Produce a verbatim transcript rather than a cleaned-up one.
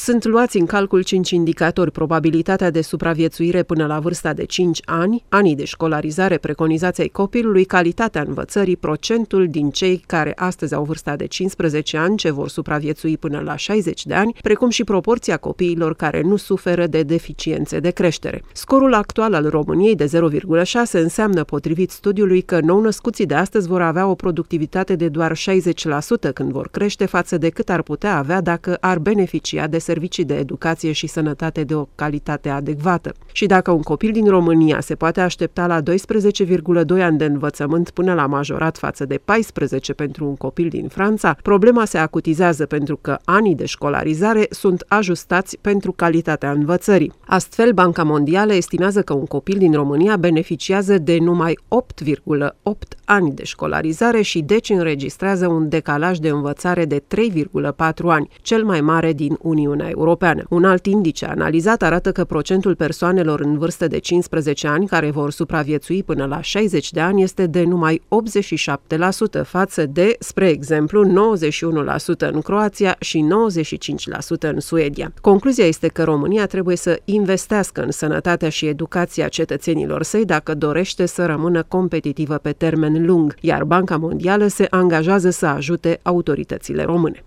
Sunt luați în calcul cinci indicatori: probabilitatea de supraviețuire până la vârsta de cinci ani, anii de școlarizare preconizați ai copilului, calitatea învățării, procentul din cei care astăzi au vârsta de cincisprezece ani ce vor supraviețui până la șaizeci de ani, precum și proporția copiilor care nu suferă de deficiențe de creștere. Scorul actual al României de zero virgulă șase înseamnă, potrivit studiului, că nou-născuții de astăzi vor avea o productivitate de doar șaizeci la sută când vor crește față de cât ar putea avea dacă ar beneficia de servicii de educație și sănătate de o calitate adecvată. Și dacă un copil din România se poate aștepta la doisprezece virgulă doi ani de învățământ până la majorat față de paisprezece pentru un copil din Franța, problema se acutizează pentru că anii de școlarizare sunt ajustați pentru calitatea învățării. Astfel, Banca Mondială estimează că un copil din România beneficiază de numai opt virgulă opt ani de școlarizare și deci înregistrează un decalaj de învățare de trei virgulă patru ani, cel mai mare din Uniunea Europeană. Un alt indice analizat arată că procentul persoanelor în vârstă de cincisprezece ani care vor supraviețui până la șaizeci de ani este de numai optzeci și șapte la sută față de, spre exemplu, nouăzeci și unu la sută în Croația și nouăzeci și cinci la sută în Suedia. Concluzia este că România trebuie să investească în sănătatea și educația cetățenilor săi dacă dorește să rămână competitivă pe termen lung, iar Banca Mondială se angajează să ajute autoritățile române.